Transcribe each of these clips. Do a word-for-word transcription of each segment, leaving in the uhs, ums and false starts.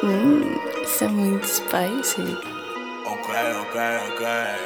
Mmm, something spicy. Okay, okay, okay.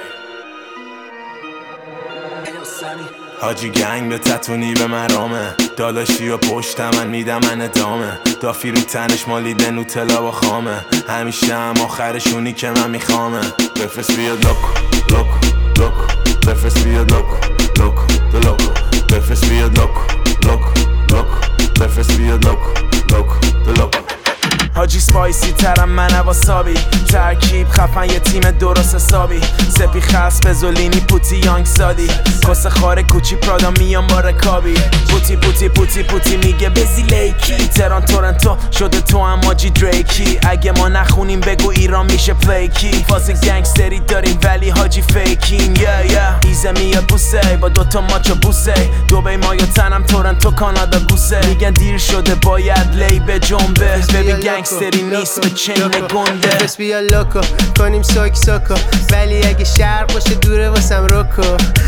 حاجی گنگ به تتونی به مرامه، داداشی و پشت من میدم من ادامه، دافی رو تنش مالیده نوتلا و خامه، همیشه هم آخرشونی که من میخوامه. بفرست بیاد لوکو لوکو لوکو، بفرست بیاد لوکو لوکو دو لوکو، بفرست بیاد لوکو لوکو لوکو، بفرست بیاد لوکو لوکو دو لوکو. حاجی سپایسی ترم من واسابی، ترکیب خفن یه تیم درست حسابی، سپی خلص بزولینی پوتی یانگ سادی، کس خاره کوچی پرادا میام با رکابی، پوتی پوتی پوتی پوتی میگه بزی لیکی، تران تورنتو شده تو هم حاجی دریکی، اگه ما نخونیم بگو ایران میشه پلیکی، فاز گنگستری داریم ولی حاجی فیکین. یا یا ایزه میاد بوسه با دوتا ماچو بوسه، دوبی مایو تنم تورنتو کانادا گوسه، میگن دیر شده باید لی به جنبه، ببین گنگستری نیست به چین گنده. بس بیا لوکو کنیم ساک ساکو، ولی اگه شرق باشه دوره واسم روکو،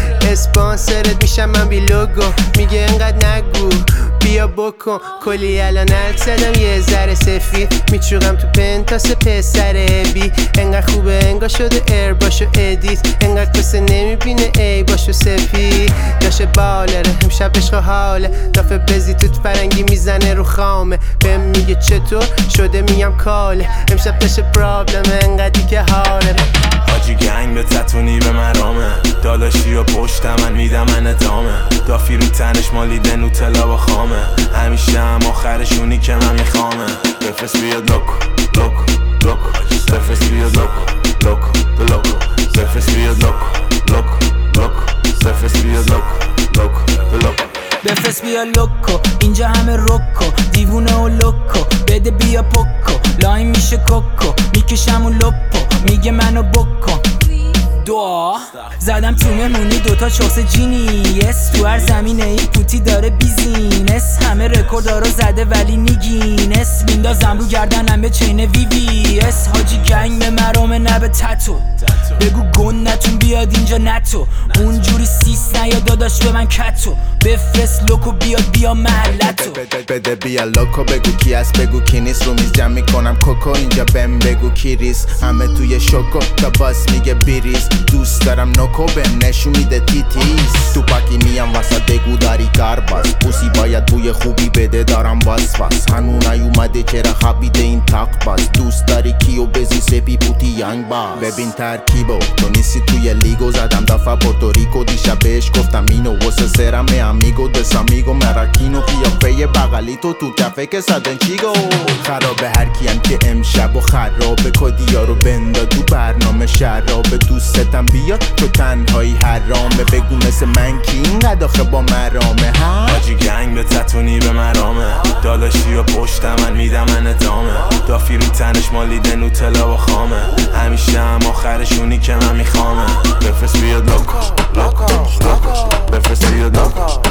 اسپانسرت میشم من بی لوگو، میگه انقدر نگو بیا بکن، کلی الان الک زدم یه ذره سفید، میچوغم تو پنتاس پسر بی، انقدر خوبه انگار شده ایر باشو ادیت، انقدر کسه نمیبینه ای باشو سپی، داشه بالره امشب عشق حاله، دافه بزی توت فرنگی میزنه رو خامه، بهم میگه چطور شده میگم کاله، امشب داشه پرابلمه انقدری که حاله. حاجی گنگ به تتونی به مرامه، داداشی و پشت من میدم من ادامه، دافی رو تنش مالیده نوتلا و خامه، همیشه هم آخرشونی که من میخوامه. بفرست بیاد لوکو لوکو لوکو، بفرست بیاد لوکو لوکو دو لوکو، بفرست بیاد لوکو لوکو لوکو، بفرست بیاد لوکو لوکو دو لوکو. بفرست بیا لوکو اینجا همه روکو، دیوونه و لوکو بده بیا پوکو، لاین میشه کوکو میکشم و لپو، میگه منو بکن دعا زدم تو مهمونی دوتا چوس جینیس، تو هر زمینه این پوتی داره بیزینس، همه رکوردا رو زده ولی نیگینس، میندازم رو گردنم به چین وی وی اس، حاجی گنگ به مرامه نه به تتو، بگو گن نتون بیاد اینجا نتو، اونجوری سیس نیا داداش به من کتو، بفرست لوکو بیاد بیا محلتو، بده بیا لوکو بگو کی است بگو کی نیست، رو میز جمع میکنم کوکو اینجا بهم بگو کی ریس، همه توی شوکو تا باس میگه بیریز، دوست دارم نوکو بهم نشون میده تیتیز، تو پاکی میام واسه دگو داری کار باز، پوسی باید بوی خوبی بده دارم باز باز، هنو نیومده چرا خبیده این تاق باز، دوست داری کیو بزی سپی پوتی یانگ باز، ببین ترکیبو تو نیستی توی لیگو، زدم دفعه پورتوریکو دیشب بهش گفتم اینو واسه سرم امیگو دسامیگو مراکینو قیافه بغلی تو تو کفه که صدن چیگو، خرابه هر کیم که امشب و خرابه کدیا رو بندا تو برنامه شرابه، دوستتم بیاد تو تنهایی حرامه، بگو مثل من کی اینقدر آخه با مرامه ها. حاجی گنگ به تتونی به مرامه، داداشی و پشت من میدم من ادامه، دافی رو تنش مالیده نوتلا و خامه، همیشه هم آخرشونی که من میخوامه. بفرست بیاد لوکو لوکو لوکو، بفرست بیاد لوکو